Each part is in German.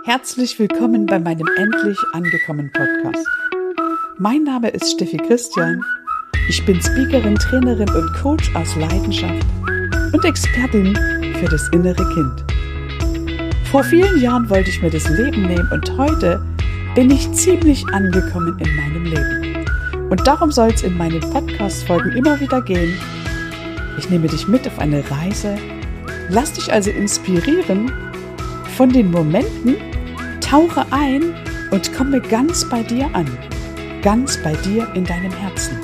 Herzlich willkommen bei meinem Endlich angekommen Podcast. Mein Name ist Steffi Christian. Ich bin Speakerin, Trainerin und Coach aus Leidenschaft und Expertin für das innere Kind. Vor vielen Jahren wollte ich mir das Leben nehmen und heute bin ich ziemlich angekommen in meinem Leben. Und darum soll es in meinen Podcast-Folgen immer wieder gehen. Ich nehme dich mit auf eine Reise, lass dich also inspirieren von den Momenten, tauche ein und komme ganz bei dir an, ganz bei dir in deinem Herzen.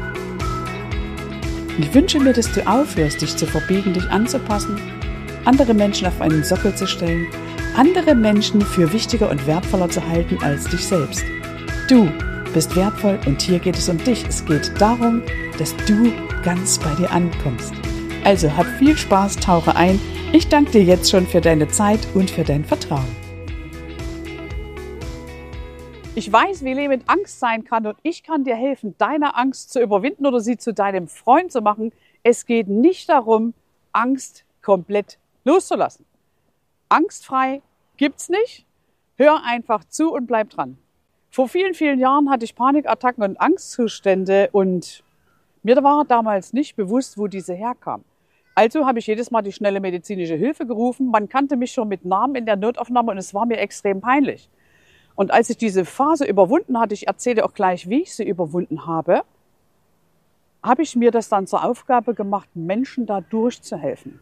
Ich wünsche mir, dass du aufhörst, dich zu verbiegen, dich anzupassen, andere Menschen auf einen Sockel zu stellen, andere Menschen für wichtiger und wertvoller zu halten als dich selbst. Du bist wertvoll und hier geht es um dich. Es geht darum, dass du ganz bei dir ankommst. Also hab viel Spaß, tauche ein. Ich danke dir jetzt schon für deine Zeit und für dein Vertrauen. Ich weiß, wie Leben mit Angst sein kann und ich kann dir helfen, deine Angst zu überwinden oder sie zu deinem Freund zu machen. Es geht nicht darum, Angst komplett loszulassen. Angstfrei gibt's nicht. Hör einfach zu und bleib dran. Vor vielen, vielen Jahren hatte ich Panikattacken und Angstzustände und mir war damals nicht bewusst, wo diese herkam. Also habe ich jedes Mal die schnelle medizinische Hilfe gerufen. Man kannte mich schon mit Namen in der Notaufnahme und es war mir extrem peinlich. Und als ich diese Phase überwunden hatte, ich erzähle auch gleich, wie ich sie überwunden habe ich mir das dann zur Aufgabe gemacht, Menschen da durchzuhelfen.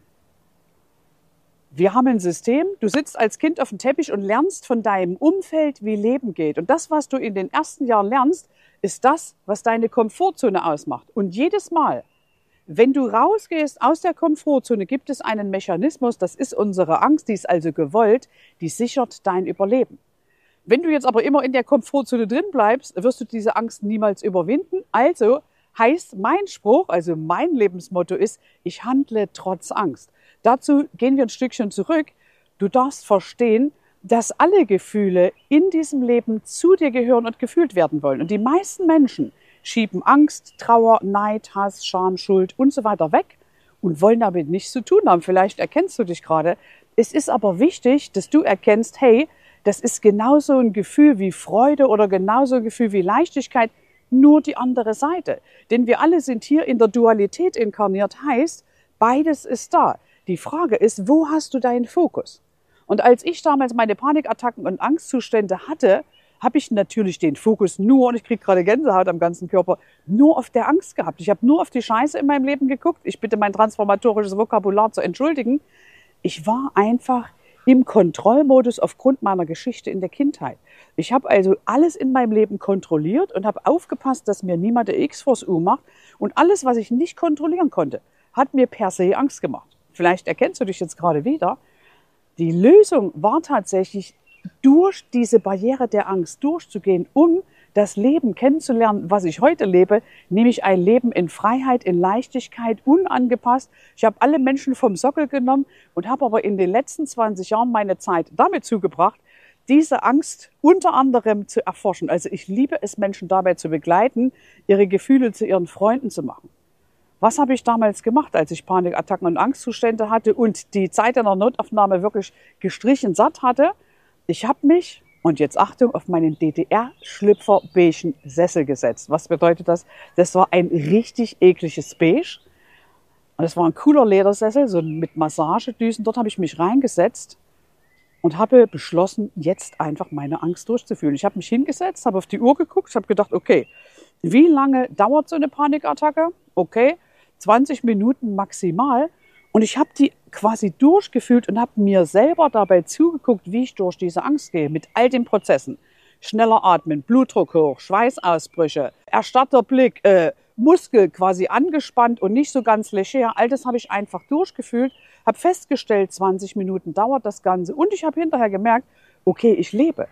Wir haben ein System, du sitzt als Kind auf dem Teppich und lernst von deinem Umfeld, wie Leben geht. Und das, was du in den ersten Jahren lernst, ist das, was deine Komfortzone ausmacht. Und jedes Mal, wenn du rausgehst aus der Komfortzone, gibt es einen Mechanismus, das ist unsere Angst, die ist also gewollt, die sichert dein Überleben. Wenn du jetzt aber immer in der Komfortzone drin bleibst, wirst du diese Angst niemals überwinden. Also heißt mein Spruch, also mein Lebensmotto ist, ich handle trotz Angst. Dazu gehen wir ein Stückchen zurück. Du darfst verstehen, dass alle Gefühle in diesem Leben zu dir gehören und gefühlt werden wollen. Und die meisten Menschen schieben Angst, Trauer, Neid, Hass, Scham, Schuld und so weiter weg und wollen damit nichts zu tun haben. Vielleicht erkennst du dich gerade. Es ist aber wichtig, dass du erkennst, hey, das ist genauso ein Gefühl wie Freude oder genauso ein Gefühl wie Leichtigkeit, nur die andere Seite. Denn wir alle sind hier in der Dualität inkarniert, heißt, beides ist da. Die Frage ist, wo hast du deinen Fokus? Und als ich damals meine Panikattacken und Angstzustände hatte, habe ich natürlich den Fokus nur, und ich kriege gerade Gänsehaut am ganzen Körper, nur auf der Angst gehabt. Ich habe nur auf die Scheiße in meinem Leben geguckt. Ich bitte mein transformatorisches Vokabular zu entschuldigen. Ich war einfach im Kontrollmodus aufgrund meiner Geschichte in der Kindheit. Ich habe also alles in meinem Leben kontrolliert und habe aufgepasst, dass mir niemand der X vors U macht. Und alles, was ich nicht kontrollieren konnte, hat mir per se Angst gemacht. Vielleicht erkennst du dich jetzt gerade wieder. Die Lösung war tatsächlich, durch diese Barriere der Angst durchzugehen, um das Leben kennenzulernen, was ich heute lebe, nämlich ein Leben in Freiheit, in Leichtigkeit, unangepasst. Ich habe alle Menschen vom Sockel genommen und habe aber in den letzten 20 Jahren meine Zeit damit zugebracht, diese Angst unter anderem zu erforschen. Also ich liebe es, Menschen dabei zu begleiten, ihre Gefühle zu ihren Freunden zu machen. Was habe ich damals gemacht, als ich Panikattacken und Angstzustände hatte und die Zeit in der Notaufnahme wirklich gestrichen satt hatte? Ich habe mich, und jetzt Achtung, auf meinen DDR-Schlüpfer-beigen Sessel gesetzt. Was bedeutet das? Das war ein richtig ekliges Beige. Und das war ein cooler Ledersessel, so mit Massagedüsen. Dort habe ich mich reingesetzt und habe beschlossen, jetzt einfach meine Angst durchzuführen. Ich habe mich hingesetzt, habe auf die Uhr geguckt, ich habe gedacht, okay, wie lange dauert so eine Panikattacke? Okay, 20 Minuten maximal. Und ich habe die quasi durchgefühlt und habe mir selber dabei zugeguckt, wie ich durch diese Angst gehe, mit all den Prozessen. Schneller atmen, Blutdruck hoch, Schweißausbrüche, erstarrter Blick, Muskel quasi angespannt und nicht so ganz leger. All das habe ich einfach durchgefühlt, habe festgestellt, 20 Minuten dauert das Ganze. Und ich habe hinterher gemerkt, okay, ich lebe.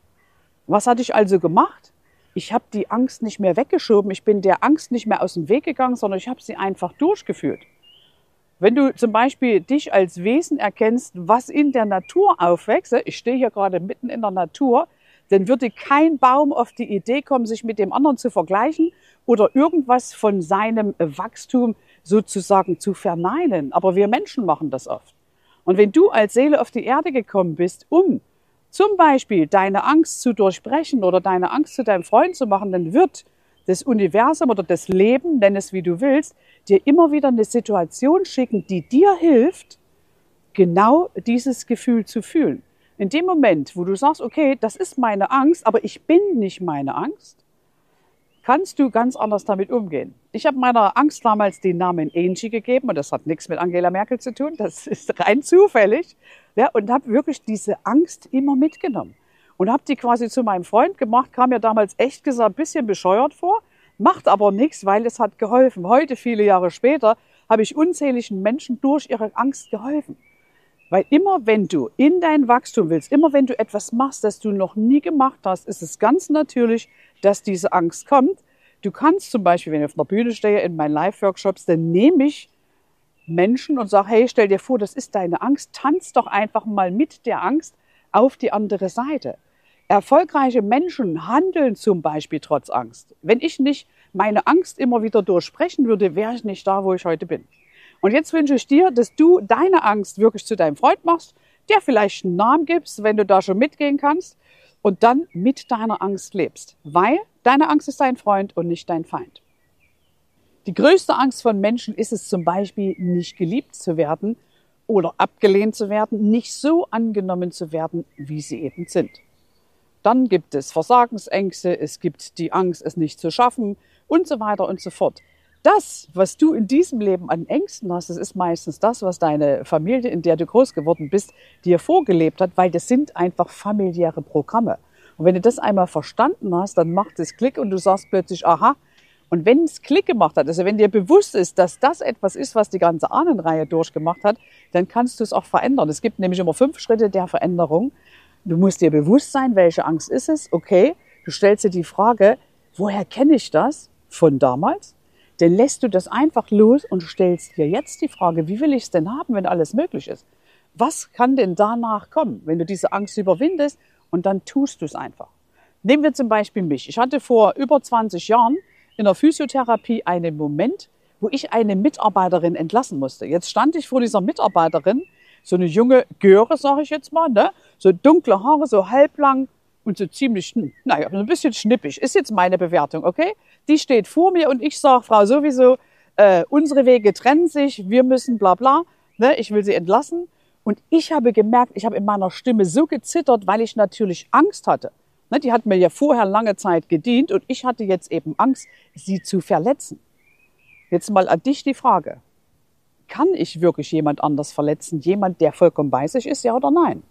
Was hatte ich also gemacht? Ich habe die Angst nicht mehr weggeschoben, ich bin der Angst nicht mehr aus dem Weg gegangen, sondern ich habe sie einfach durchgeführt. Wenn du zum Beispiel dich als Wesen erkennst, was in der Natur aufwächst, ich stehe hier gerade mitten in der Natur, dann würde kein Baum auf die Idee kommen, sich mit dem anderen zu vergleichen oder irgendwas von seinem Wachstum sozusagen zu verneinen. Aber wir Menschen machen das oft. Und wenn du als Seele auf die Erde gekommen bist, um zum Beispiel deine Angst zu durchbrechen oder deine Angst zu deinem Freund zu machen, dann wird das Universum oder das Leben, nenn es wie du willst, dir immer wieder eine Situation schicken, die dir hilft, genau dieses Gefühl zu fühlen. In dem Moment, wo du sagst, okay, das ist meine Angst, aber ich bin nicht meine Angst, kannst du ganz anders damit umgehen. Ich habe meiner Angst damals den Namen Angie gegeben und das hat nichts mit Angela Merkel zu tun, das ist rein zufällig. Ja, und habe wirklich diese Angst immer mitgenommen und habe die quasi zu meinem Freund gemacht, kam mir damals echt gesagt ein bisschen bescheuert vor, macht aber nichts, weil es hat geholfen. Heute, viele Jahre später, habe ich unzähligen Menschen durch ihre Angst geholfen. Weil immer wenn du in dein Wachstum willst, immer wenn du etwas machst, das du noch nie gemacht hast, ist es ganz natürlich, dass diese Angst kommt. Du kannst zum Beispiel, wenn ich auf einer Bühne stehe, in meinen Live-Workshops, dann nehme ich Menschen und sage, hey, stell dir vor, das ist deine Angst, tanz doch einfach mal mit der Angst auf die andere Seite. Erfolgreiche Menschen handeln zum Beispiel trotz Angst. Wenn ich nicht meine Angst immer wieder durchsprechen würde, wäre ich nicht da, wo ich heute bin. Und jetzt wünsche ich dir, dass du deine Angst wirklich zu deinem Freund machst, der vielleicht einen Namen gibst, wenn du da schon mitgehen kannst und dann mit deiner Angst lebst. Weil deine Angst ist dein Freund und nicht dein Feind. Die größte Angst von Menschen ist es zum Beispiel, nicht geliebt zu werden oder abgelehnt zu werden, nicht so angenommen zu werden, wie sie eben sind. Dann gibt es Versagensängste, es gibt die Angst, es nicht zu schaffen und so weiter und so fort. Das, was du in diesem Leben an Ängsten hast, das ist meistens das, was deine Familie, in der du groß geworden bist, dir vorgelebt hat, weil das sind einfach familiäre Programme. Und wenn du das einmal verstanden hast, dann macht es Klick und du sagst plötzlich, aha. Und wenn es Klick gemacht hat, also wenn dir bewusst ist, dass das etwas ist, was die ganze Ahnenreihe durchgemacht hat, dann kannst du es auch verändern. Es gibt nämlich immer 5 Schritte der Veränderung. Du musst dir bewusst sein, welche Angst ist es. Okay, du stellst dir die Frage, woher kenne ich das von damals? Dann lässt du das einfach los und stellst dir jetzt die Frage, wie will ich es denn haben, wenn alles möglich ist? Was kann denn danach kommen, wenn du diese Angst überwindest und dann tust du es einfach? Nehmen wir zum Beispiel mich. Ich hatte vor über 20 Jahren in der Physiotherapie einen Moment, wo ich eine Mitarbeiterin entlassen musste. Jetzt stand ich vor dieser Mitarbeiterin, so eine junge Göre, sage ich jetzt mal, ne? So dunkle Haare, so halblang und so ziemlich, naja, ein bisschen schnippig. Ist jetzt meine Bewertung, okay? Die steht vor mir und ich sage, Frau sowieso, unsere Wege trennen sich, wir müssen bla bla, ne? Ich will sie entlassen. Und ich habe gemerkt, ich habe in meiner Stimme so gezittert, weil ich natürlich Angst hatte. Ne? Die hat mir ja vorher lange Zeit gedient und ich hatte jetzt eben Angst, sie zu verletzen. Jetzt mal an dich die Frage. Kann ich wirklich jemand anders verletzen? Jemand, der vollkommen bei sich ist, ja oder nein?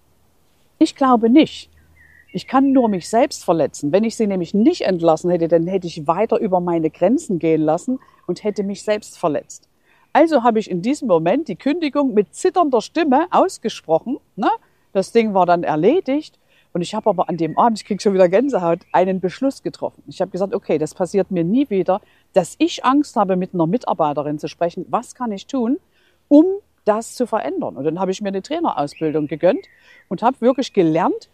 Ich glaube nicht. Ich kann nur mich selbst verletzen. Wenn ich sie nämlich nicht entlassen hätte, dann hätte ich weiter über meine Grenzen gehen lassen und hätte mich selbst verletzt. Also habe ich in diesem Moment die Kündigung mit zitternder Stimme ausgesprochen. Ne? Das Ding war dann erledigt. Und ich habe aber an dem Abend, ich kriege schon wieder Gänsehaut, einen Beschluss getroffen. Ich habe gesagt, okay, das passiert mir nie wieder, dass ich Angst habe, mit einer Mitarbeiterin zu sprechen. Was kann ich tun, um das zu verändern? Und dann habe ich mir eine Trainerausbildung gegönnt und habe wirklich gelernt,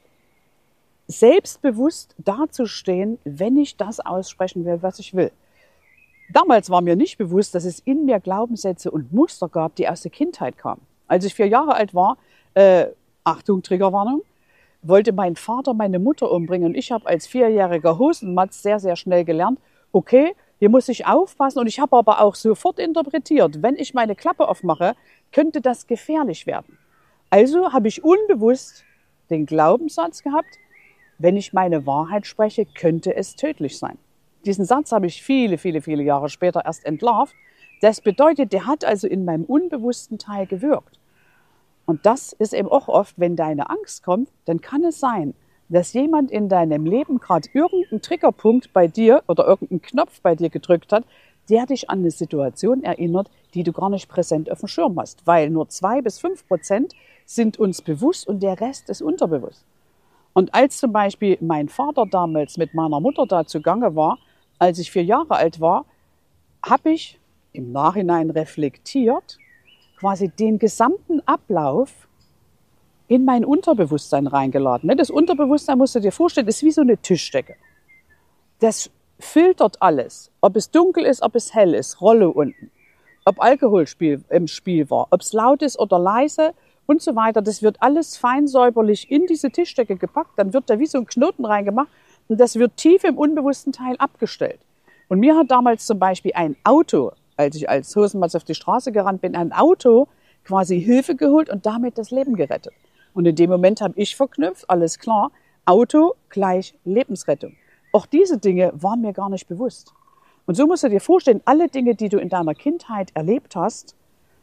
selbstbewusst dazustehen, wenn ich das aussprechen will, was ich will. Damals war mir nicht bewusst, dass es in mir Glaubenssätze und Muster gab, die aus der Kindheit kamen. Als ich 4 Jahre alt war, Achtung, Triggerwarnung, wollte mein Vater meine Mutter umbringen. Und ich habe als 4-jähriger Hosenmatz sehr, sehr schnell gelernt, okay, hier muss ich aufpassen. Und ich habe aber auch sofort interpretiert, wenn ich meine Klappe aufmache, könnte das gefährlich werden. Also habe ich unbewusst den Glaubenssatz gehabt, wenn ich meine Wahrheit spreche, könnte es tödlich sein. Diesen Satz habe ich viele, viele, viele Jahre später erst entlarvt. Das bedeutet, der hat also in meinem unbewussten Teil gewirkt. Und das ist eben auch oft, wenn deine Angst kommt, dann kann es sein, dass jemand in deinem Leben gerade irgendeinen Triggerpunkt bei dir oder irgendeinen Knopf bei dir gedrückt hat, der dich an eine Situation erinnert, die du gar nicht präsent auf dem Schirm hast. Weil nur 2-5% sind uns bewusst und der Rest ist unterbewusst. Und als zum Beispiel mein Vater damals mit meiner Mutter da zugange war, als ich 4 Jahre alt war, habe ich im Nachhinein reflektiert, quasi den gesamten Ablauf in mein Unterbewusstsein reingeladen. Das Unterbewusstsein, musst du dir vorstellen, ist wie so eine Tischdecke. Das filtert alles, ob es dunkel ist, ob es hell ist, Rolle unten, ob Alkohol im Spiel war, ob es laut ist oder leise und so weiter. Das wird alles fein säuberlich in diese Tischdecke gepackt. Dann wird da wie so ein Knoten reingemacht und das wird tief im unbewussten Teil abgestellt. Und mir hat damals zum Beispiel ein Auto, als ich als Hosenmatz auf die Straße gerannt bin, ein Auto quasi Hilfe geholt und damit das Leben gerettet. Und in dem Moment habe ich verknüpft, alles klar, Auto gleich Lebensrettung. Auch diese Dinge waren mir gar nicht bewusst. Und so musst du dir vorstellen, alle Dinge, die du in deiner Kindheit erlebt hast,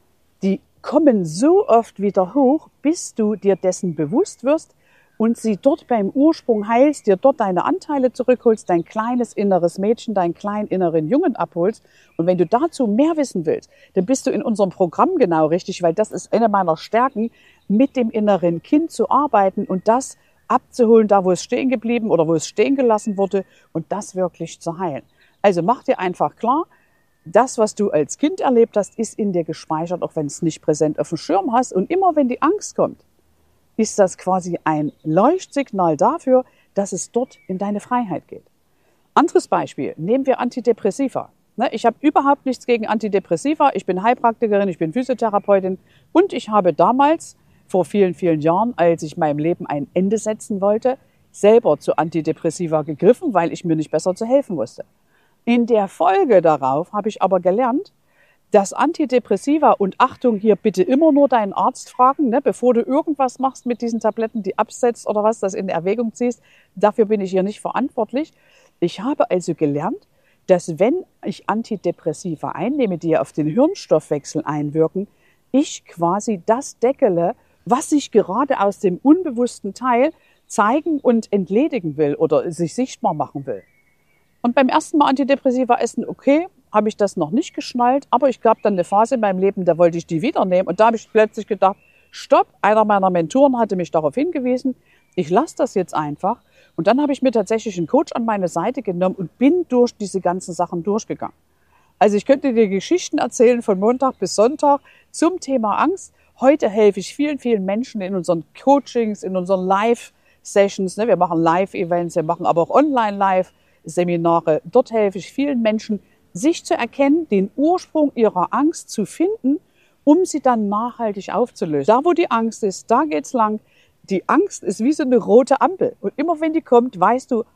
die kommen so oft wieder hoch, bis du dir dessen bewusst wirst und sie dort beim Ursprung heilst, dir dort deine Anteile zurückholst, dein kleines inneres Mädchen, deinen kleinen inneren Jungen abholst. Und wenn du dazu mehr wissen willst, dann bist du in unserem Programm genau richtig, weil das ist eine meiner Stärken, mit dem inneren Kind zu arbeiten und das abzuholen, da wo es stehen geblieben oder wo es stehen gelassen wurde und das wirklich zu heilen. Also mach dir einfach klar, das, was du als Kind erlebt hast, ist in dir gespeichert, auch wenn es nicht präsent auf dem Schirm hast. Und immer wenn die Angst kommt, ist das quasi ein Leuchtsignal dafür, dass es dort in deine Freiheit geht. Anderes Beispiel, nehmen wir Antidepressiva. Ich habe überhaupt nichts gegen Antidepressiva. Ich bin Heilpraktikerin, ich bin Physiotherapeutin und ich habe damals, vor vielen, vielen Jahren, als ich meinem Leben ein Ende setzen wollte, selber zu Antidepressiva gegriffen, weil ich mir nicht besser zu helfen wusste. In der Folge darauf habe ich aber gelernt, dass Antidepressiva und Achtung, hier bitte immer nur deinen Arzt fragen, bevor du irgendwas machst mit diesen Tabletten, die absetzt oder was, das in Erwägung ziehst. Dafür bin ich hier nicht verantwortlich. Ich habe also gelernt, dass wenn ich Antidepressiva einnehme, die auf den Hirnstoffwechsel einwirken, ich quasi das deckele, was ich gerade aus dem unbewussten Teil zeigen und entledigen will oder sich sichtbar machen will. Und beim ersten Mal Antidepressiva essen, okay, habe ich das noch nicht geschnallt, aber ich gab dann eine Phase in meinem Leben, da wollte ich die wieder nehmen und da habe ich plötzlich gedacht, stopp, einer meiner Mentoren hatte mich darauf hingewiesen, ich lasse das jetzt einfach und dann habe ich mir tatsächlich einen Coach an meine Seite genommen und bin durch diese ganzen Sachen durchgegangen. Also ich könnte dir Geschichten erzählen von Montag bis Sonntag zum Thema Angst. Heute helfe ich vielen, vielen Menschen in unseren Coachings, in unseren Live-Sessions. Wir machen Live-Events, wir machen aber auch Online-Live-Seminare. Dort helfe ich vielen Menschen, sich zu erkennen, den Ursprung ihrer Angst zu finden, um sie dann nachhaltig aufzulösen. Da, wo die Angst ist, da geht's lang. Die Angst ist wie so eine rote Ampel. Und immer wenn die kommt, weißt du,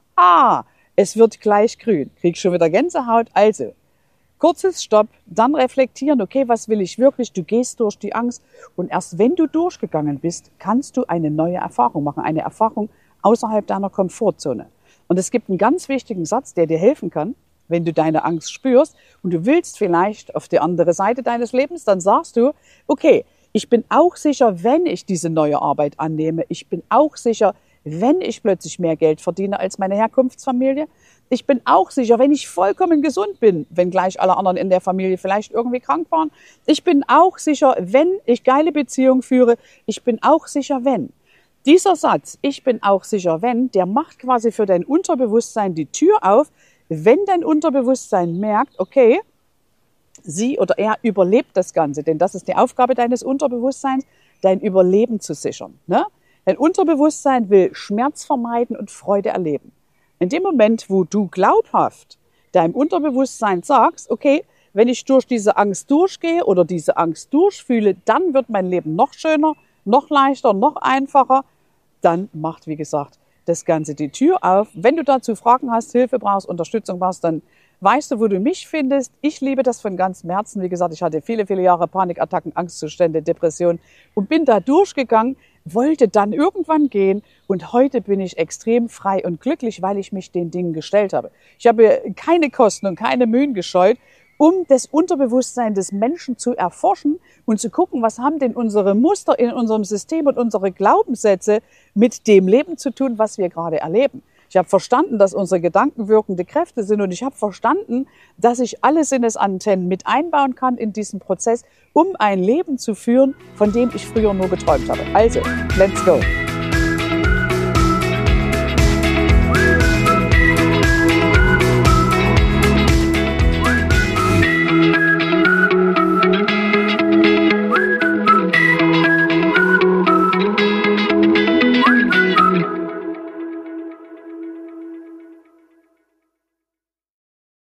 es wird gleich grün. Kriegst schon wieder Gänsehaut. Also, kurzes Stopp, dann reflektieren, okay, was will ich wirklich? Du gehst durch die Angst und erst wenn du durchgegangen bist, kannst du eine neue Erfahrung machen. Eine Erfahrung außerhalb deiner Komfortzone. Und es gibt einen ganz wichtigen Satz, der dir helfen kann. Wenn du deine Angst spürst und du willst vielleicht auf die andere Seite deines Lebens, dann sagst du, okay, ich bin auch sicher, wenn ich diese neue Arbeit annehme. Ich bin auch sicher, wenn ich plötzlich mehr Geld verdiene als meine Herkunftsfamilie. Ich bin auch sicher, wenn ich vollkommen gesund bin, wenngleich alle anderen in der Familie vielleicht irgendwie krank waren. Ich bin auch sicher, wenn ich geile Beziehungen führe. Ich bin auch sicher, wenn. Dieser Satz, ich bin auch sicher, wenn, der macht quasi für dein Unterbewusstsein die Tür auf, wenn dein Unterbewusstsein merkt, okay, sie oder er überlebt das Ganze, denn das ist die Aufgabe deines Unterbewusstseins, dein Überleben zu sichern. Dein Unterbewusstsein will Schmerz vermeiden und Freude erleben. In dem Moment, wo du glaubhaft deinem Unterbewusstsein sagst, okay, wenn ich durch diese Angst durchgehe oder diese Angst durchfühle, dann wird mein Leben noch schöner, noch leichter, noch einfacher, dann macht, wie gesagt, das Ganze die Tür auf. Wenn du dazu Fragen hast, Hilfe brauchst, Unterstützung brauchst, dann weißt du, wo du mich findest. Ich liebe das von ganzem Herzen. Wie gesagt, ich hatte viele, viele Jahre Panikattacken, Angstzustände, Depressionen und bin da durchgegangen, wollte dann irgendwann gehen und heute bin ich extrem frei und glücklich, weil ich mich den Dingen gestellt habe. Ich habe keine Kosten und keine Mühen gescheut, um das Unterbewusstsein des Menschen zu erforschen und zu gucken, was haben denn unsere Muster in unserem System und unsere Glaubenssätze mit dem Leben zu tun, was wir gerade erleben. Ich habe verstanden, dass unsere Gedanken wirkende Kräfte sind und ich habe verstanden, dass ich alle Sinnesantennen mit einbauen kann in diesen Prozess, um ein Leben zu führen, von dem ich früher nur geträumt habe. Also, let's go!